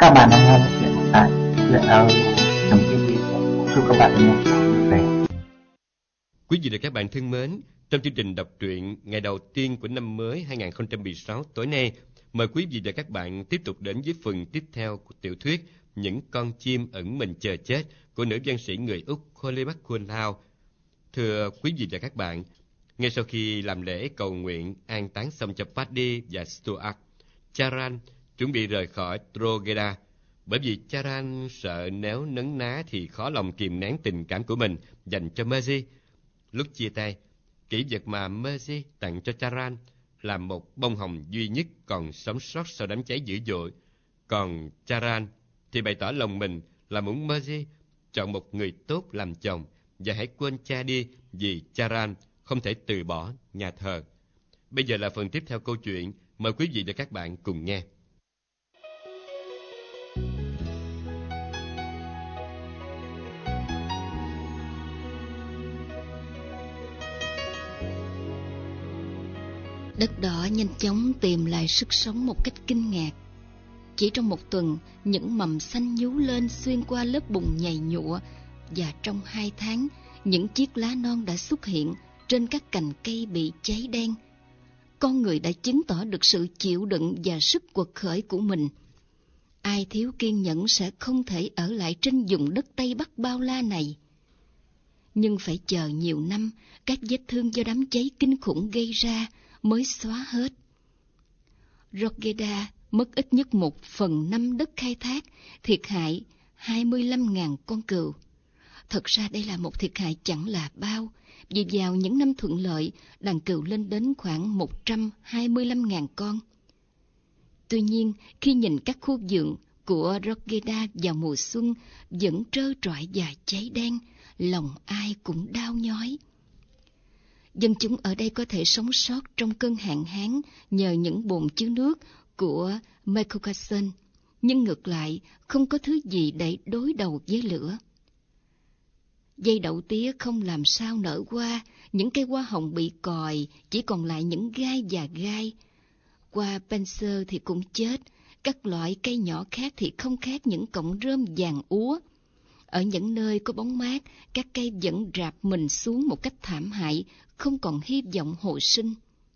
Các bạn đang nghe chuyện tại Chuyện audio.tv. Chúc các bạn nghe vui vẻ. Quý vị và các bạn thân mến, trong chương trình đọc truyện ngày đầu tiên của năm mới 2016 tối nay, mời quý vị và các bạn tiếp tục đến với phần tiếp theo của tiểu thuyết Những con chim ẩn mình chờ chết của nữ văn sĩ người Úc Holly McCullough. Thưa quý vị và các bạn, ngay sau khi làm lễ cầu nguyện an táng xong cho Paddy và Stuart, Charan chuẩn bị rời khỏi Drogheda, bởi vì Charan sợ nếu nấn ná thì khó lòng kìm nén tình cảm của mình dành cho Mercy. Lúc chia tay, kỷ vật mà Mercy tặng cho Charan là một bông hồng duy nhất còn sống sót sau đám cháy dữ dội. Còn Charan thì bày tỏ lòng mình là muốn Mercy chọn một người tốt làm chồng và hãy quên cha đi vì Charan không thể từ bỏ nhà thờ. Bây giờ là phần tiếp theo câu chuyện, mời quý vị và các bạn cùng nghe. Đất đỏ nhanh chóng tìm lại sức sống một cách kinh ngạc. Chỉ trong một tuần, những mầm xanh nhú lên xuyên qua lớp bùn nhầy nhụa, và trong 2 tháng, những chiếc lá non đã xuất hiện trên các cành cây bị cháy đen. Con người đã chứng tỏ được sự chịu đựng và sức quật khởi của mình. Ai thiếu kiên nhẫn sẽ không thể ở lại trên vùng đất Tây Bắc bao la này. Nhưng phải chờ nhiều năm, các vết thương do đám cháy kinh khủng gây ra mới xóa hết. Drogheda mất ít nhất 1/5 đất khai thác, thiệt hại 25.000 con cừu. Thật ra đây là một thiệt hại chẳng là bao, vì vào những năm thuận lợi, đàn cừu lên đến khoảng 125.000 con. Tuy nhiên, khi nhìn các khu vườn của Drogheda vào mùa xuân vẫn trơ trọi và cháy đen, lòng ai cũng đau nhói. Dân chúng ở đây có thể sống sót trong cơn hạn hán nhờ những bồn chứa nước của Mecocason, nhưng ngược lại không có thứ gì để đối đầu với lửa. Dây đậu tía không làm sao nở hoa, những cây hoa hồng bị còi, chỉ còn lại những gai và gai. Hoa Spencer thì cũng chết, các loại cây nhỏ khác thì không khác những cọng rơm vàng úa. Ở những nơi có bóng mát, các cây vẫn rạp mình xuống một cách thảm hại, không còn hy vọng hồi sinh.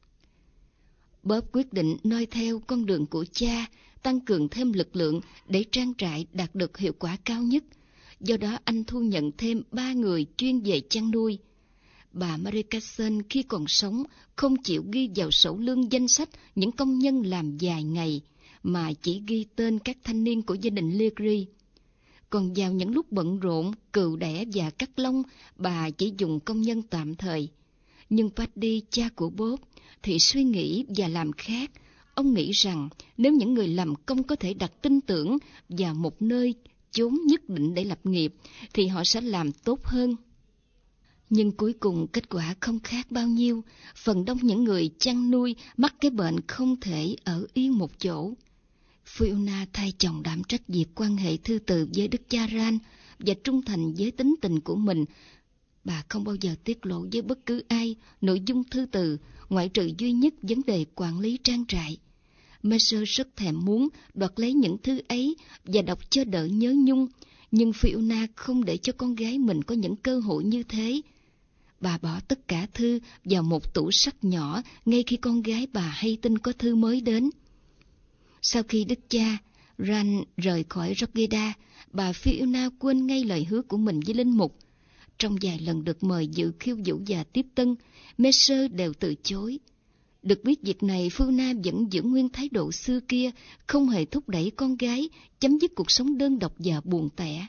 Bob quyết định noi theo con đường của cha, tăng cường thêm lực lượng để trang trại đạt được hiệu quả cao nhất. Do đó anh thu nhận thêm 3 người chuyên về chăn nuôi. Bà Mary Casson khi còn sống không chịu ghi vào sổ lương danh sách những công nhân làm vài ngày, mà chỉ ghi tên các thanh niên của gia đình Legree. Còn vào những lúc bận rộn, cừu đẻ và cắt lông, bà chỉ dùng công nhân tạm thời. Nhưng Paddy, cha của Bob, thì suy nghĩ và làm khác. Ông nghĩ rằng nếu những người làm công có thể đặt tin tưởng vào một nơi chốn nhất định để lập nghiệp, thì họ sẽ làm tốt hơn. Nhưng cuối cùng kết quả không khác bao nhiêu. Phần đông những người chăn nuôi mắc cái bệnh không thể ở yên một chỗ. Fiona thay chồng đảm trách việc quan hệ thư từ với Đức Charan và trung thành với tính tình của mình. Bà không bao giờ tiết lộ với bất cứ ai nội dung thư từ, ngoại trừ duy nhất vấn đề quản lý trang trại. Mercer rất thèm muốn đoạt lấy những thư ấy và đọc cho đỡ nhớ nhung, nhưng Fiona không để cho con gái mình có những cơ hội như thế. Bà bỏ tất cả thư vào một tủ sách nhỏ ngay khi con gái bà hay tin có thư mới đến. Sau khi đức cha Ran rời khỏi Drogheda, bà Fiona quên ngay lời hứa của mình với linh mục. Trong vài lần được mời dự khiêu vũ và tiếp tân, Mercer đều từ chối. Được biết việc này, Fiona vẫn giữ nguyên thái độ xưa kia, không hề thúc đẩy con gái chấm dứt cuộc sống đơn độc và buồn tẻ.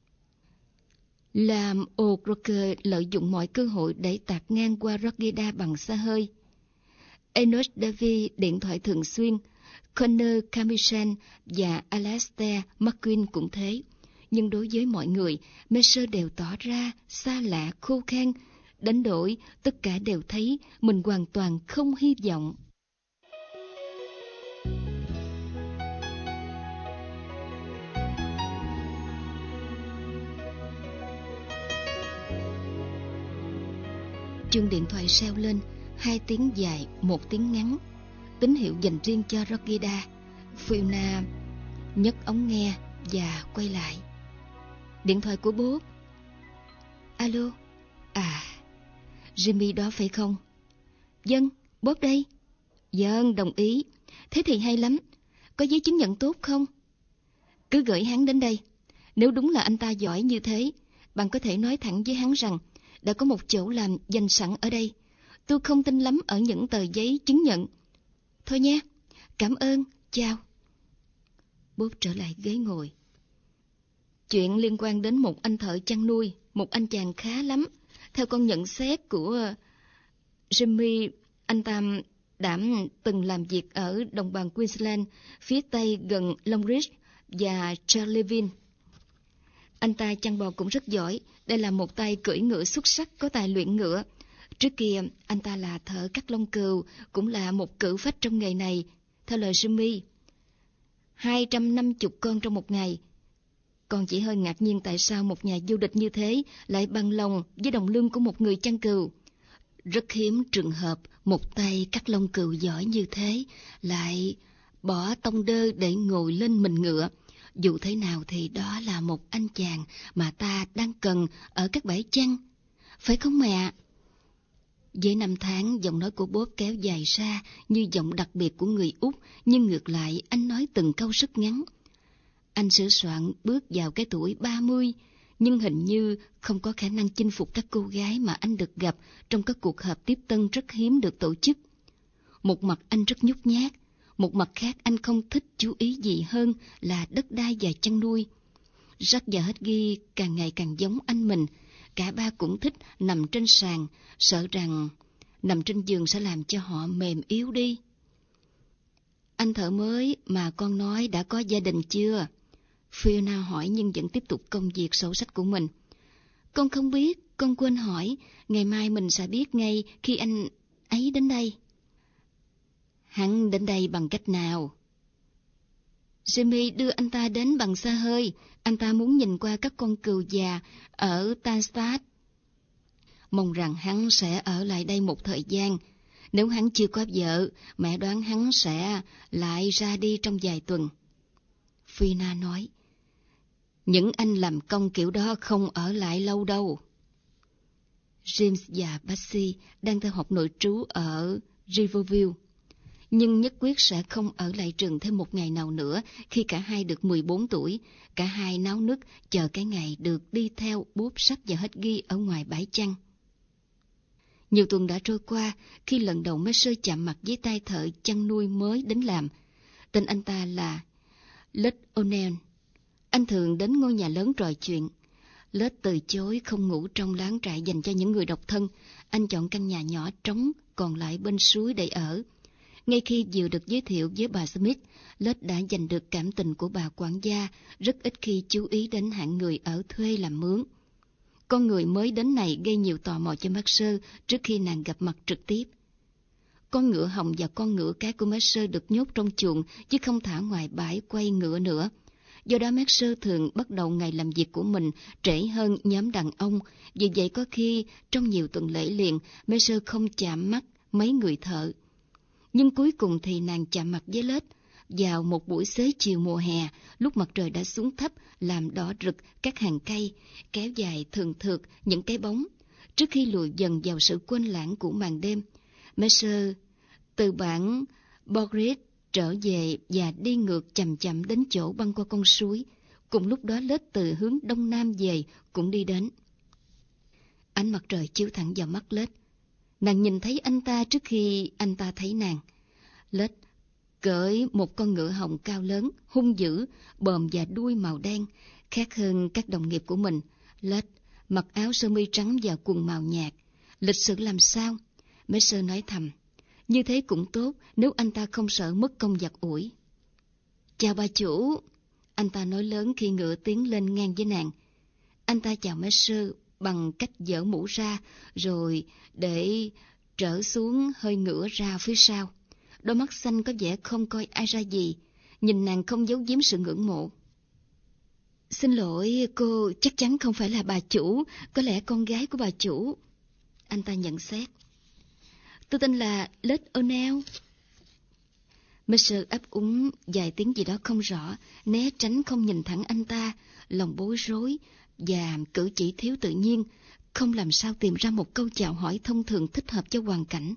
Làm O'Rourke lợi dụng mọi cơ hội để tạt ngang qua Drogheda bằng xe hơi. Enoch Davy điện thoại thường xuyên, Connor Camishan và Alastair McQueen cũng thế. Nhưng đối với mọi người, Mercer đều tỏ ra xa lạ, khô khan, đến nỗi tất cả đều thấy mình hoàn toàn không hy vọng. Chuông điện thoại reo lên, 2 tiếng dài, 1 tiếng ngắn, tín hiệu dành riêng cho Drogheda. Fiona nhấc ống nghe và quay lại. Điện thoại của Bob. Alo, à, Jimmy đó phải không? Vâng, Bob đây. Vâng, đồng ý. Thế thì hay lắm. Có giấy chứng nhận tốt không? Cứ gửi hắn đến đây. Nếu đúng là anh ta giỏi như thế, bạn có thể nói thẳng với hắn rằng đã có một chỗ làm dành sẵn ở đây. Tôi không tin lắm ở những tờ giấy chứng nhận. Thôi nha, cảm ơn, chào. Bob trở lại ghế ngồi. Chuyện liên quan đến một anh thợ chăn nuôi, một anh chàng khá lắm. Theo con nhận xét của Jimmy, anh ta đã từng làm việc ở đồng bằng Queensland, phía tây gần Longreach và Charleville. Anh ta chăn bò cũng rất giỏi. Đây là một tay cưỡi ngựa xuất sắc, có tài luyện ngựa. Trước kia, anh ta là thợ cắt lông cừu, cũng là một cự phách trong nghề này. Theo lời Jimmy, 250 con trong một ngày. Con chỉ hơi ngạc nhiên tại sao một nhà vô địch như thế lại bằng lòng với đồng lương của một người chăn cừu. Rất hiếm trường hợp một tay cắt lông cừu giỏi như thế lại bỏ tông đơ để ngồi lên mình ngựa. Dù thế nào thì đó là một anh chàng mà ta đang cần ở các bãi chăn. Phải không mẹ? Với năm tháng, giọng nói của Bob kéo dài ra như giọng đặc biệt của người Úc, nhưng ngược lại anh nói từng câu rất ngắn. Anh sửa soạn bước vào cái tuổi 30, nhưng hình như không có khả năng chinh phục các cô gái mà anh được gặp trong các cuộc họp tiếp tân rất hiếm được tổ chức. Một mặt anh rất nhút nhát, một mặt khác anh không thích chú ý gì hơn là đất đai và chăn nuôi. Jack và Hedgie càng ngày càng giống anh mình. Cả ba cũng thích nằm trên sàn, sợ rằng nằm trên giường sẽ làm cho họ mềm yếu đi. Anh thợ mới mà con nói đã có gia đình chưa? Fiona hỏi nhưng vẫn tiếp tục công việc sổ sách của mình. Con không biết, con quên hỏi. Ngày mai mình sẽ biết ngay khi anh ấy đến đây. Hắn đến đây bằng cách nào? Jimmy đưa anh ta đến bằng xe hơi. Anh ta muốn nhìn qua các con cừu già ở Tanstad. Mong rằng hắn sẽ ở lại đây một thời gian. Nếu hắn chưa có vợ, mẹ đoán hắn sẽ lại ra đi trong vài tuần. Fiona nói, những anh làm công kiểu đó không ở lại lâu đâu. James và Betsy đang theo học nội trú ở Riverview, nhưng nhất quyết sẽ không ở lại trường thêm một ngày nào nữa. Khi cả hai được 14 tuổi, cả hai náo nức chờ cái ngày được đi theo Bob, Sách và Hedgie ở ngoài bãi chăn. Nhiều tuần đã trôi qua khi lần đầu Mercer chạm mặt với tay thợ chăn nuôi mới đến làm. Tên anh ta là Lud O'Neill. Anh thường đến ngôi nhà lớn trò chuyện. Lud từ chối không ngủ trong láng trại dành cho những người độc thân. Anh chọn căn nhà nhỏ trống còn lại bên suối để ở. Ngay khi vừa được giới thiệu với bà Smith, Lud đã giành được cảm tình của bà quản gia, rất ít khi chú ý đến hạng người ở thuê làm mướn. Con người mới đến này gây nhiều tò mò cho Mercer trước khi nàng gặp mặt trực tiếp. Con ngựa hồng và con ngựa cái của Mercer được nhốt trong chuồng chứ không thả ngoài bãi quay ngựa nữa. Do đó Mercer thường bắt đầu ngày làm việc của mình trễ hơn nhóm đàn ông. Vì vậy có khi trong nhiều tuần lễ liền Mercer không chạm mắt mấy người thợ. Nhưng cuối cùng thì nàng chạm mặt với Lud vào một buổi xế chiều mùa hè, lúc mặt trời đã xuống thấp làm đỏ rực các hàng cây, kéo dài thường thượt những cái bóng. Trước khi lùi dần vào sự quên lãng của màn đêm, Mercer từ bản Borgrid trở về và đi ngược chậm chậm đến chỗ băng qua con suối. Cùng lúc đó Lud từ hướng đông nam về cũng đi đến. Ánh mặt trời chiếu thẳng vào mắt Lud. Nàng nhìn thấy anh ta trước khi anh ta thấy nàng. Lud cưỡi một con ngựa hồng cao lớn, hung dữ, bờm và đuôi màu đen, khác hơn các đồng nghiệp của mình. Lud mặc áo sơ mi trắng và quần màu nhạt. Lịch sự làm sao? Mercer nói thầm. Như thế cũng tốt nếu anh ta không sợ mất công giặt ủi. Chào bà chủ, anh ta nói lớn khi ngựa tiến lên ngang với nàng. Anh ta chào Mercer bằng cách giở mũ ra rồi để trở xuống hơi ngửa ra phía sau. Đôi mắt xanh có vẻ không coi ai ra gì, nhìn nàng không giấu giếm sự ngưỡng mộ. Xin lỗi, cô chắc chắn không phải là bà chủ, có lẽ con gái của bà chủ. Anh ta nhận xét. Tôi tên là Lud O'Neill. Mercer ấp úng vài tiếng gì đó không rõ, né tránh không nhìn thẳng anh ta, lòng bối rối và cử chỉ thiếu tự nhiên, không làm sao tìm ra một câu chào hỏi thông thường thích hợp cho hoàn cảnh.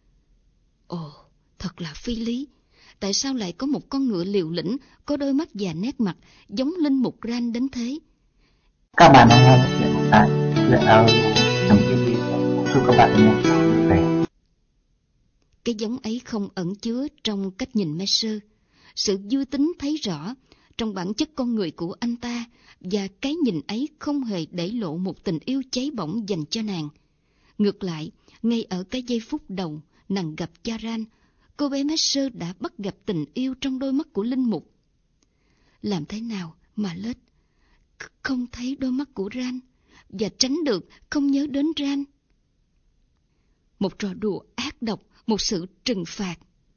Ồ, thật là phi lý. Tại sao lại có một con ngựa liều lĩnh, có đôi mắt và nét mặt giống linh mục Ran đến thế? Các bạn đang nghe tập truyện tại truyện audio.tv. Chúc các bạn nghe vui vẻ. Cái giống ấy không ẩn chứa trong cách nhìn Mercer. Sự vui tính thấy rõ trong bản chất con người của anh ta, và cái nhìn ấy không hề để lộ một tình yêu cháy bỏng dành cho nàng. Ngược lại, ngay ở cái giây phút đầu nàng gặp cha Ran, cô bé Mercer đã bắt gặp tình yêu trong đôi mắt của linh mục. Làm thế nào mà lết không thấy đôi mắt của Ran và tránh được không nhớ đến Ran? Một trò đùa ác độc, một sự trừng phạt.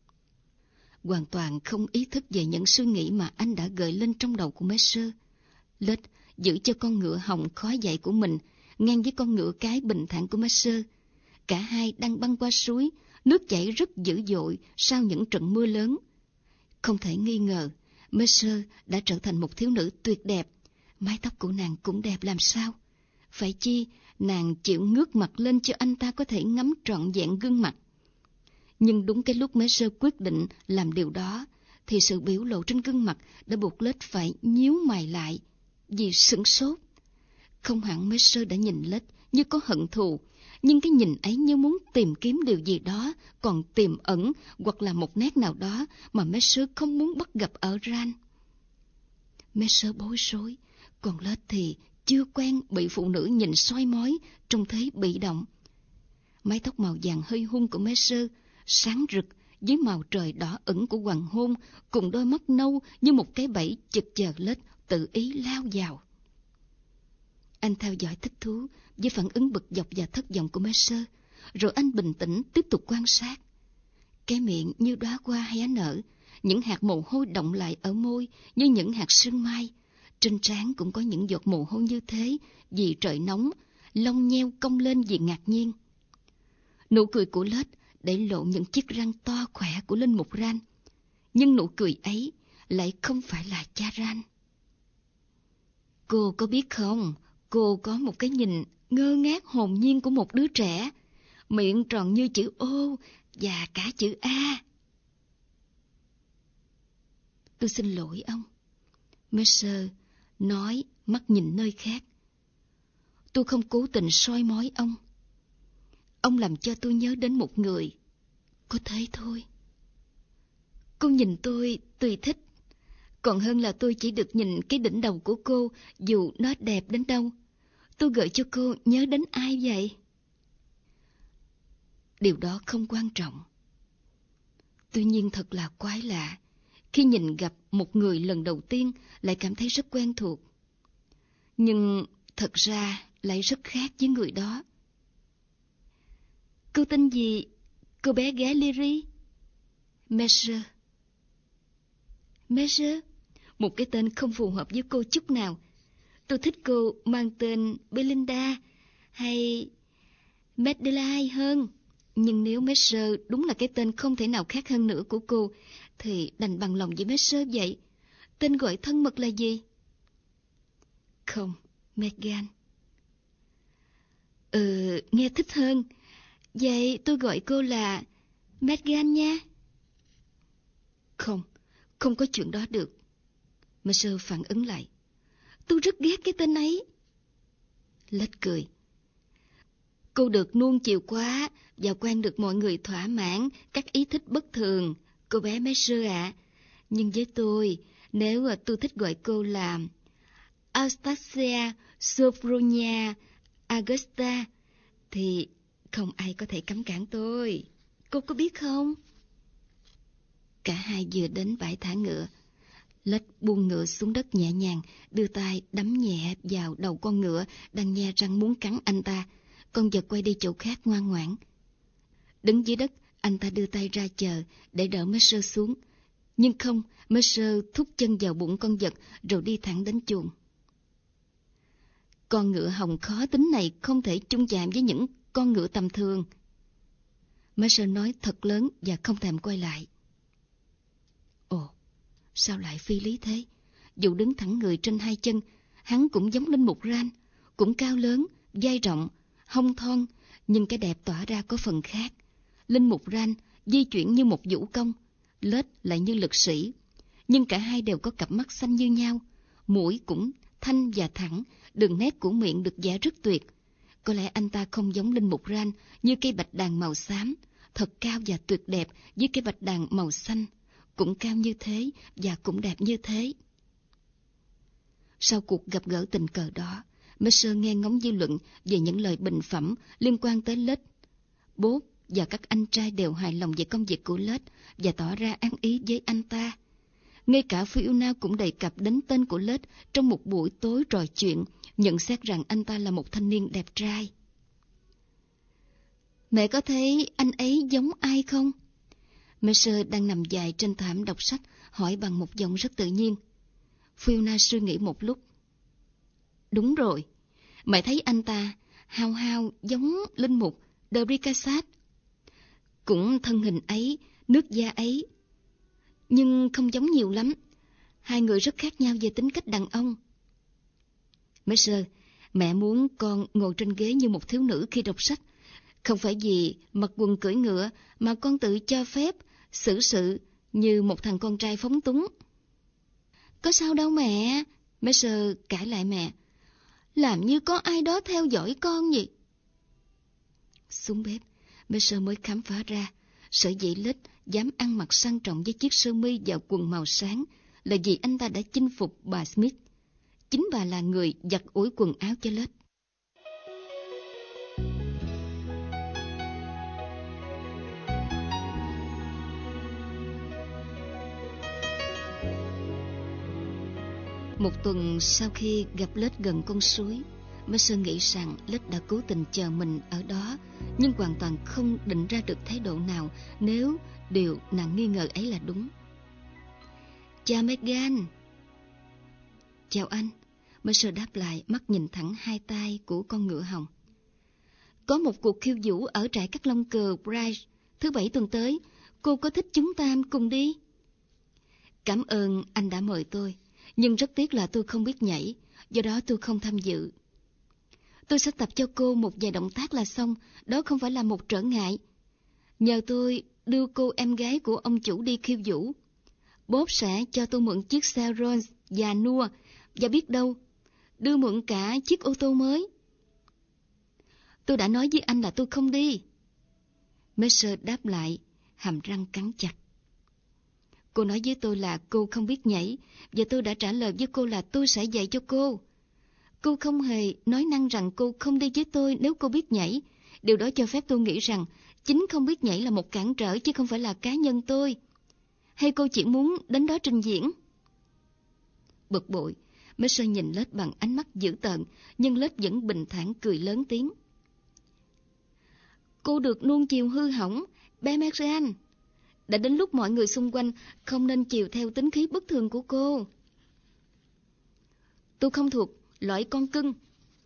Hoàn toàn không ý thức về những suy nghĩ mà anh đã gợi lên trong đầu của Mercer. Lết giữ cho con ngựa hồng khó dạy của mình ngang với con ngựa cái bình thản của Mercer. Cả hai đang băng qua suối, nước chảy rất dữ dội sau những trận mưa lớn. Không thể nghi ngờ, Mercer đã trở thành một thiếu nữ tuyệt đẹp. Mái tóc của nàng cũng đẹp làm sao. Phải chi nàng chịu ngước mặt lên cho anh ta có thể ngắm trọn vẹn gương mặt. Nhưng đúng cái lúc Mercer quyết định làm điều đó, thì sự biểu lộ trên gương mặt đã buộc Lết phải nhíu mày lại vì sửng sốt. Không hẳn Mercer đã nhìn Lết như có hận thù, nhưng cái nhìn ấy như muốn tìm kiếm điều gì đó còn tiềm ẩn, hoặc là một nét nào đó mà Mercer không muốn bắt gặp ở Ran. Mercer bối rối, còn Lết thì chưa quen bị phụ nữ nhìn soi mói trong thế bị động. Mái tóc màu vàng hơi hun của Mercer sáng rực với màu trời đỏ ửng của hoàng hôn, cùng đôi mắt nâu như một cái bẫy chực chờ Lết tự ý lao vào. Anh theo dõi thích thú với phản ứng bực dọc và thất vọng của Mercer, rồi anh bình tĩnh tiếp tục quan sát. Cái miệng như đóa hoa hé nở, những hạt mồ hôi đọng lại ở môi như những hạt sương mai. Trên trán cũng có những giọt mồ hôi như thế vì trời nóng, lông nheo cong lên vì ngạc nhiên. Nụ cười của Lết để lộ những chiếc răng to khỏe của linh mục Ran, nhưng nụ cười ấy lại không phải là cha Ran. Cô có biết không, cô có một cái nhìn ngơ ngác hồn nhiên của một đứa trẻ, miệng tròn như chữ O và cả chữ A. Tôi xin lỗi ông, Mercer nói, mắt nhìn nơi khác. Tôi không cố tình soi mói ông. Ông làm cho tôi nhớ đến một người. Có thế thôi. Cô nhìn tôi thích, còn hơn là tôi chỉ được nhìn cái đỉnh đầu của cô, dù nó đẹp đến đâu. Tôi gợi cho cô nhớ đến ai vậy? Điều đó không quan trọng. Tuy nhiên thật là quái lạ, khi nhìn gặp một người lần đầu tiên lại cảm thấy rất quen thuộc. Nhưng thật ra lại rất khác với người đó. Cô tên gì, cô bé gái Lyri? Mercer. Mercer? Một cái tên không phù hợp với cô chút nào. Tôi thích cô mang tên Belinda hay Madeline hơn. Nhưng nếu Mercer đúng là cái tên không thể nào khác hơn nữa của cô, thì đành bằng lòng với Mercer vậy. Tên gọi thân mật là gì? Không, Megan. Nghe thích hơn. Vậy tôi gọi cô là Megan nha. Không có chuyện đó được. Mercer phản ứng lại. Tôi rất ghét cái tên ấy. Lết cười. Cô được nuông chiều quá và quen được mọi người thỏa mãn các ý thích bất thường, cô bé Mercer ạ. Nhưng với tôi, nếu tôi thích gọi cô là Anastasia Sophronia Augusta, thì không ai có thể cấm cản tôi. Cô có biết không? Cả hai vừa đến bãi thả ngựa. Lết buông ngựa xuống đất nhẹ nhàng, đưa tay đấm nhẹ vào đầu con ngựa đang nhe răng muốn cắn anh ta. Con vật quay đi chỗ khác ngoan ngoãn. Đứng dưới đất, anh ta đưa tay ra chờ để đỡ Mercer xuống. Nhưng không, Mercer thúc chân vào bụng con vật rồi đi thẳng đến chuồng. Con ngựa hồng khó tính này không thể chung chạm với những con ngựa tầm thường. Mercer nói thật lớn và không thèm quay lại. Sao lại phi lý thế? Dù đứng thẳng người trên hai chân, hắn cũng giống linh mục Ran, cũng cao lớn, vai rộng, hông thon, nhưng cái đẹp tỏa ra có phần khác. Linh mục Ran di chuyển như một vũ công, Lết lại như lực sĩ, nhưng cả hai đều có cặp mắt xanh như nhau, mũi cũng thanh và thẳng, đường nét của miệng được vẽ rất tuyệt. Có lẽ anh ta không giống linh mục Ran như cây bạch đàn màu xám, thật cao và tuyệt đẹp với cây bạch đàn màu xanh, cũng cao như thế và cũng đẹp như thế. Sau cuộc gặp gỡ tình cờ đó, Mercer nghe ngóng dư luận về những lời bình phẩm liên quan tới Lết. Bob và các anh trai đều hài lòng về công việc của Lết và tỏ ra ăn ý với anh ta. Ngay cả Fiona cũng đề cập đến tên của Lết trong một buổi tối trò chuyện, nhận xét rằng anh ta là một thanh niên đẹp trai. Mẹ có thấy anh ấy giống ai không? Mercer đang nằm dài trên thảm đọc sách, hỏi bằng một giọng rất tự nhiên. Fiona suy nghĩ một lúc. Đúng rồi, mẹ thấy anh ta hao hao giống linh mục De Bricassat. Cũng thân hình ấy, nước da ấy, nhưng không giống nhiều lắm. Hai người rất khác nhau về tính cách đàn ông. Mercer, mẹ muốn con ngồi trên ghế như một thiếu nữ khi đọc sách. Không phải vì mặc quần cưỡi ngựa mà con tự cho phép xử sự như một thằng con trai phóng túng. Có sao đâu mẹ, Mercer cãi lại mẹ. Làm như có ai đó theo dõi con vậy. Xuống bếp, Mercer mới khám phá ra sở dĩ Lết dám ăn mặc sang trọng với chiếc sơ mi và quần màu sáng là vì anh ta đã chinh phục bà Smith. Chính bà là người giặt ủi quần áo cho Lết. Một tuần sau khi gặp Lết gần con suối, Mercer nghĩ rằng Lết đã cố tình chờ mình ở đó, nhưng hoàn toàn không định ra được thái độ nào nếu điều nàng nghi ngờ ấy là đúng. Chào Megan. Chào anh. Mercer đáp lại, mắt nhìn thẳng hai tay của con ngựa hồng. Có một cuộc khiêu vũ ở trại Cát Long Cờ Bright thứ Bảy tuần tới. Cô có thích chúng ta cùng đi? Cảm ơn anh đã mời tôi, nhưng rất tiếc là tôi không biết nhảy, do đó tôi không tham dự. Tôi sẽ tập cho cô một vài động tác là xong, đó không phải là một trở ngại. Nhờ tôi đưa cô em gái của ông chủ đi khiêu vũ. Bob sẽ cho tôi mượn chiếc xe Rolls già nua, và biết đâu, đưa mượn cả chiếc ô tô mới. Tôi đã nói với anh là tôi không đi. Mercer đáp lại, hàm răng cắn chặt. Cô nói với tôi là cô không biết nhảy, và tôi đã trả lời với cô là tôi sẽ dạy cho cô. Cô không hề nói năng rằng cô không đi với tôi nếu cô biết nhảy. Điều đó cho phép tôi nghĩ rằng chính không biết nhảy là một cản trở chứ không phải là cá nhân tôi. Hay cô chỉ muốn đến đó trình diễn? Bực bội, Mercer nhìn Lết bằng ánh mắt dữ tợn, nhưng Lết vẫn bình thản cười lớn tiếng. Cô được nuông chiều hư hỏng, Bemergan. Đã đến lúc mọi người xung quanh không nên chiều theo tính khí bất thường của cô. Tôi không thuộc loại con cưng.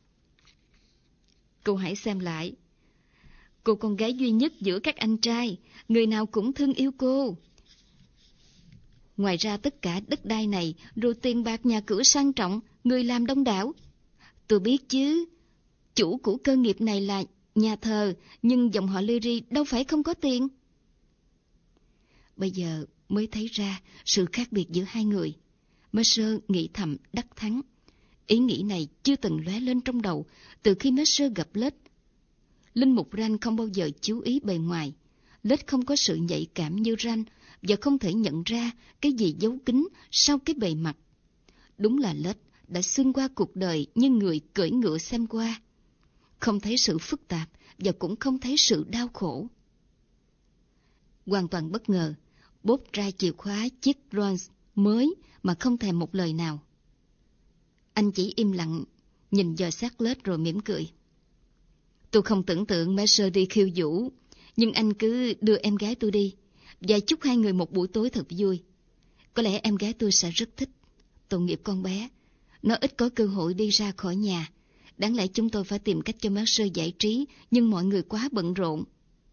Cô hãy xem lại. Cô con gái duy nhất giữa các anh trai, người nào cũng thương yêu cô. Ngoài ra tất cả đất đai này, rồi tiền bạc nhà cửa sang trọng, người làm đông đảo. Tôi biết chứ, chủ của cơ nghiệp này là nhà thờ, nhưng dòng họ Leary đâu phải không có tiền. Bây giờ mới thấy ra sự khác biệt giữa hai người. Mercer nghĩ thầm đắc thắng. Ý nghĩ này chưa từng lóe lên trong đầu từ khi Mercer gặp Lết. Linh mục Ran không bao giờ chú ý bề ngoài. Lết không có sự nhạy cảm như Ran và không thể nhận ra cái gì giấu kín sau cái bề mặt. Đúng là Lết đã xuyên qua cuộc đời như người cưỡi ngựa xem qua. Không thấy sự phức tạp và cũng không thấy sự đau khổ. Hoàn toàn bất ngờ, Bob ra chìa khóa chiếc Rolls mới mà không thèm một lời nào. Anh chỉ im lặng, nhìn dò sát Lết rồi mỉm cười. Tôi không tưởng tượng Mercer đi khiêu vũ, nhưng anh cứ đưa em gái tôi đi, và chúc hai người một buổi tối thật vui. Có lẽ em gái tôi sẽ rất thích. Tội nghiệp con bé, nó ít có cơ hội đi ra khỏi nhà. Đáng lẽ chúng tôi phải tìm cách cho Mercer giải trí, nhưng mọi người quá bận rộn.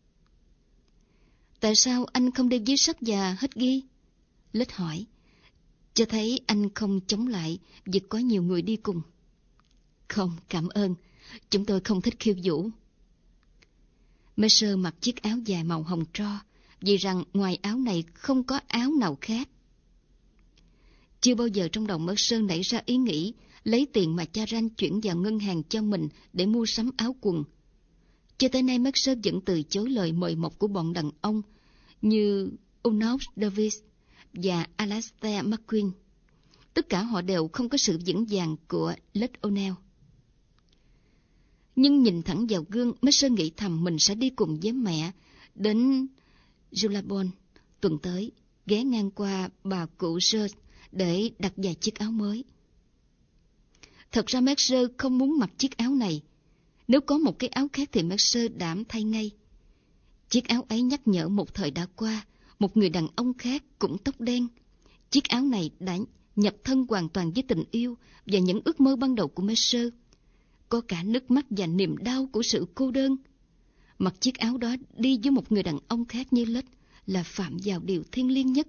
Tại sao anh không đi viết sách và hết ghi? Lết hỏi. cho thấy anh không chống lại việc có nhiều người đi cùng. Không, cảm ơn, chúng tôi không thích khiêu vũ. Mercer mặc chiếc áo dài màu hồng tro, vì rằng ngoài áo này không có áo nào khác. Chưa bao giờ trong đầu Mercer nảy ra ý nghĩ lấy tiền mà cha Ranh chuyển vào ngân hàng cho mình để mua sắm áo quần. Cho tới nay Mercer vẫn từ chối lời mời mọc của bọn đàn ông như Unox Davis và Alastair McQueen. Tất cả họ đều không có sự vững vàng của Led O'Neill. Nhưng nhìn thẳng vào gương, Mercer nghĩ thầm mình sẽ đi cùng với mẹ đến Julabon tuần tới, ghé ngang qua bà cụ George để đặt vài chiếc áo mới. Thật ra Mercer không muốn mặc chiếc áo này. Nếu có một cái áo khác thì Mercer đảm thay ngay. Chiếc áo ấy nhắc nhở một thời đã qua, một người đàn ông khác cũng tóc đen. Chiếc áo này đã nhập thân hoàn toàn với tình yêu và những ước mơ ban đầu của Mercer. Có cả nước mắt và niềm đau của sự cô đơn. Mặc chiếc áo đó đi với một người đàn ông khác như Led là phạm vào điều thiêng liêng nhất.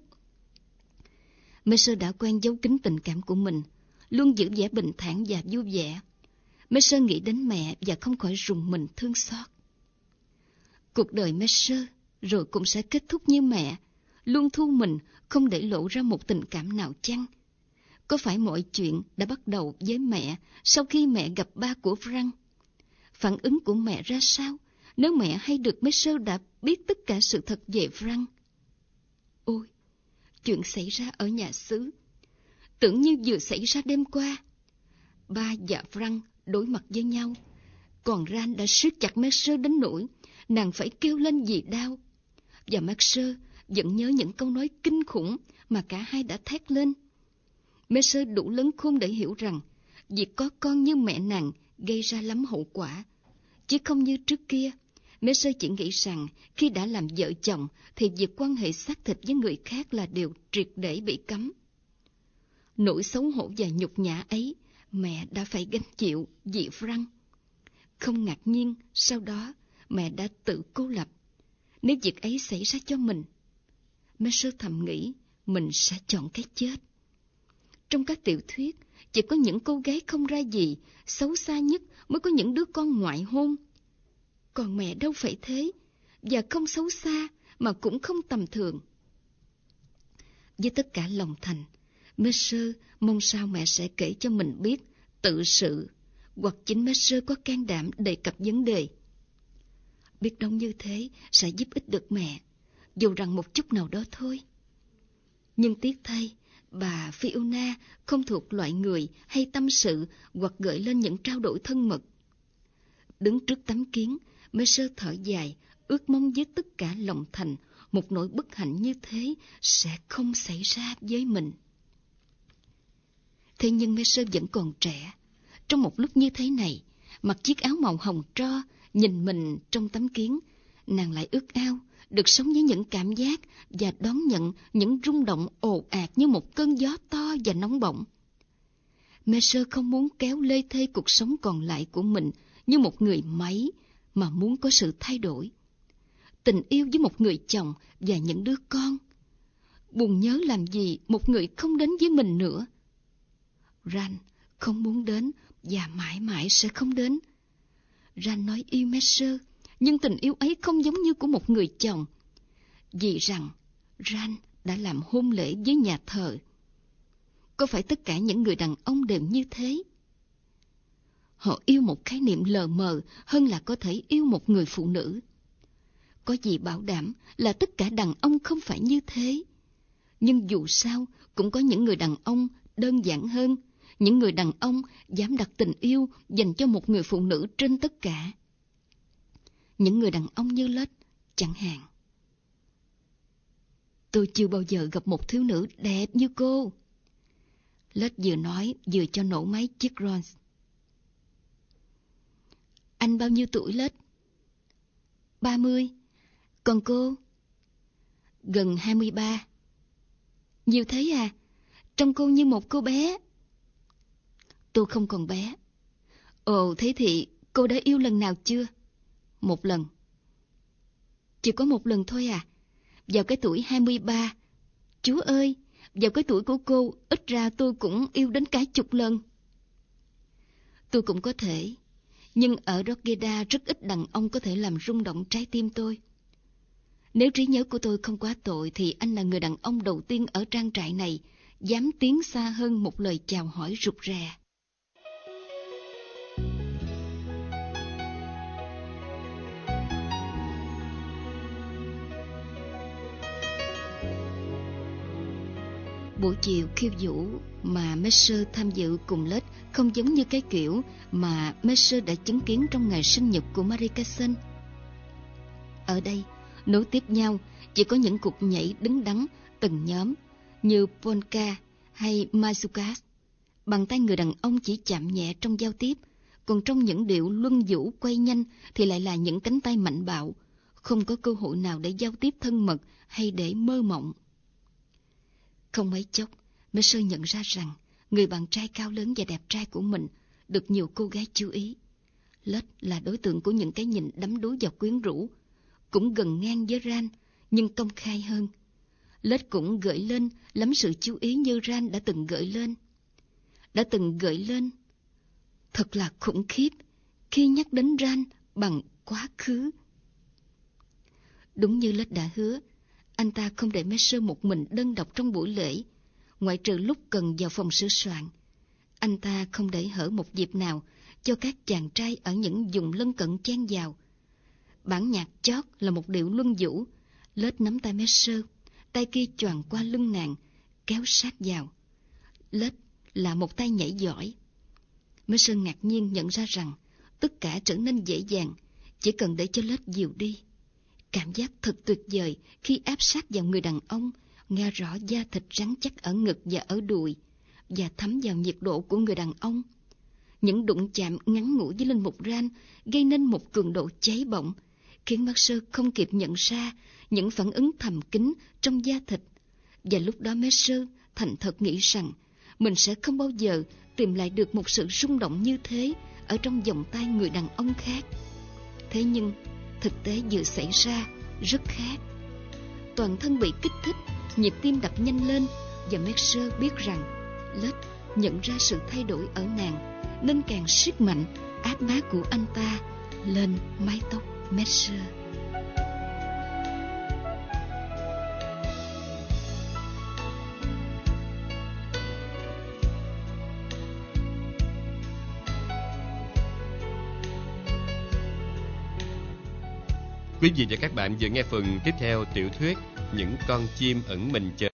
Mercer đã quen giấu kín tình cảm của mình, luôn giữ vẻ bình thản và vui vẻ. Mercer nghĩ đến mẹ và không khỏi rùng mình thương xót. Cuộc đời Mercer rồi cũng sẽ kết thúc như mẹ, luôn thu mình, không để lộ ra một tình cảm nào chăng? Có phải mọi chuyện đã bắt đầu với mẹ sau khi mẹ gặp ba của Frank? Phản ứng của mẹ ra sao nếu mẹ hay được Mercer đã biết tất cả sự thật về Frank? Ôi, chuyện xảy ra ở nhà xứ, tưởng như vừa xảy ra đêm qua. Ba và Frank đối mặt với nhau, còn Ran đã siết chặt Mercer đến nỗi nàng phải kêu lên vì đau. Và Mercer vẫn nhớ những câu nói kinh khủng mà cả hai đã thét lên. Mercer đủ lớn khôn để hiểu rằng việc có con như mẹ nàng gây ra lắm hậu quả, chứ không như trước kia. Mercer chỉ nghĩ rằng khi đã làm vợ chồng thì việc quan hệ xác thịt với người khác là điều triệt để bị cấm. Nỗi xấu hổ và nhục nhã ấy mẹ đã phải gánh chịu vì Frank. Không ngạc nhiên sau đó mẹ đã tự cô lập. Nếu việc ấy xảy ra cho mình, Mercer thầm nghĩ mình sẽ chọn cái chết. Trong các tiểu thuyết, chỉ có những cô gái không ra gì, xấu xa nhất mới có những đứa con ngoại hôn. Còn mẹ đâu phải thế, và không xấu xa mà cũng không tầm thường. Với tất cả lòng thành, Mercer mong sao mẹ sẽ kể cho mình biết tự sự, hoặc chính Mercer có can đảm đề cập vấn đề. Biết đâu như thế sẽ giúp ích được mẹ, dù rằng một chút nào đó thôi. Nhưng tiếc thay, bà Fiona không thuộc loại người hay tâm sự hoặc gợi lên những trao đổi thân mật. Đứng trước tấm kiến, Mercer thở dài, ước mong với tất cả lòng thành một nỗi bất hạnh như thế sẽ không xảy ra với mình. Thế nhưng Mercer vẫn còn trẻ. Trong một lúc như thế này, mặc chiếc áo màu hồng tro, nhìn mình trong tấm kiến, nàng lại ước ao được sống với những cảm giác và đón nhận những rung động ồ ạt như một cơn gió to và nóng bỏng. Mercer không muốn kéo lê thê cuộc sống còn lại của mình như một người máy, mà muốn có sự thay đổi. Tình yêu với một người chồng và những đứa con. Buồn nhớ làm gì một người không đến với mình nữa. Ran không muốn đến và mãi mãi sẽ không đến. Ran nói yêu Mercer, nhưng tình yêu ấy không giống như của một người chồng. Vì rằng Ran đã làm hôn lễ với nhà thờ. Có phải tất cả những người đàn ông đều như thế? Họ yêu một khái niệm lờ mờ hơn là có thể yêu một người phụ nữ. Có gì bảo đảm là tất cả đàn ông không phải như thế. Nhưng dù sao cũng có những người đàn ông đơn giản hơn, những người đàn ông dám đặt tình yêu dành cho một người phụ nữ trên tất cả. Những người đàn ông như Led chẳng hạn. Tôi chưa bao giờ gặp một thiếu nữ đẹp như cô. Led vừa nói vừa cho nổ máy chiếc Rolls. Anh bao nhiêu tuổi Led? 30. Còn cô? Gần 23. Nhiều thế à? Trông cô như một cô bé. Tôi không còn bé. Ồ, thế thì cô đã yêu lần nào chưa? Một lần. Chỉ có một lần thôi à? Vào cái tuổi 23. Chúa ơi, Vào cái tuổi của cô, ít ra tôi cũng yêu đến cả 10 lần. Tôi cũng có thể, nhưng ở Drogheda rất ít đàn ông có thể làm rung động trái tim tôi. Nếu trí nhớ của tôi không quá tội thì anh là người đàn ông đầu tiên ở trang trại này dám tiến xa hơn một lời chào hỏi rụt rè. Buổi chiều khiêu vũ mà Messer tham dự cùng Lết không giống như cái kiểu mà Messer đã chứng kiến trong ngày sinh nhật của Marie Cassin. Ở đây, nối tiếp nhau chỉ có những cuộc nhảy đứng đắn từng nhóm như polka hay mazurkas. Bàn tay người đàn ông chỉ chạm nhẹ trong giao tiếp, còn trong những điệu luân vũ quay nhanh thì lại là những cánh tay mạnh bạo, không có cơ hội nào để giao tiếp thân mật hay để mơ mộng. Không mấy chốc, Messer nhận ra rằng người bạn trai cao lớn và đẹp trai của mình được nhiều cô gái chú ý. Lết là đối tượng của những cái nhìn đắm đuối và quyến rũ, cũng gần ngang với Ran, nhưng công khai hơn. Lết cũng gợi lên lắm sự chú ý như Ran đã từng gợi lên. Thật là khủng khiếp khi nhắc đến Ran bằng quá khứ. Đúng như Lết đã hứa, anh ta không để Messer một mình đơn độc trong buổi lễ, ngoại trừ lúc cần vào phòng sửa soạn. Anh ta không để hở một dịp nào cho các chàng trai ở những vùng lân cận chen vào. Bản nhạc chót là một điệu luân vũ. Lết nắm tay Messer, tay kia choàng qua lưng nàng, kéo sát vào. Lết là một tay nhảy giỏi. Messer ngạc nhiên nhận ra rằng tất cả trở nên dễ dàng, chỉ cần để cho Lết dìu đi. Cảm giác thật tuyệt vời khi áp sát vào người đàn ông, nghe rõ da thịt rắn chắc ở ngực và ở đùi, và thấm vào nhiệt độ của người đàn ông. Những đụng chạm ngắn ngủi với linh mục Ran gây nên một cường độ cháy bỏng, khiến Messer không kịp nhận ra những phản ứng thầm kín trong da thịt. Và lúc đó Messer thành thật nghĩ rằng mình sẽ không bao giờ tìm lại được một sự rung động như thế ở trong vòng tay người đàn ông khác. Thế nhưng thực tế vừa xảy ra rất khác. Toàn thân bị kích thích, nhịp tim đập nhanh lên, và Messer biết rằng Lết nhận ra sự thay đổi ở nàng, nên càng siết mạnh áp má của anh ta lên mái tóc Messer. Quý vị và các bạn vừa nghe phần tiếp theo tiểu thuyết Những con chim ẩn mình chờ.